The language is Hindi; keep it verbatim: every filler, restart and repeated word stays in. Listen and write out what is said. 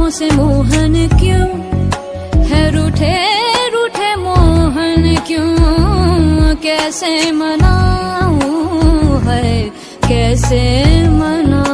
बातों से मोहन क्यों है, रूठे रूठे मोहन क्यों, कैसे मनाऊं है कैसे मनाऊं।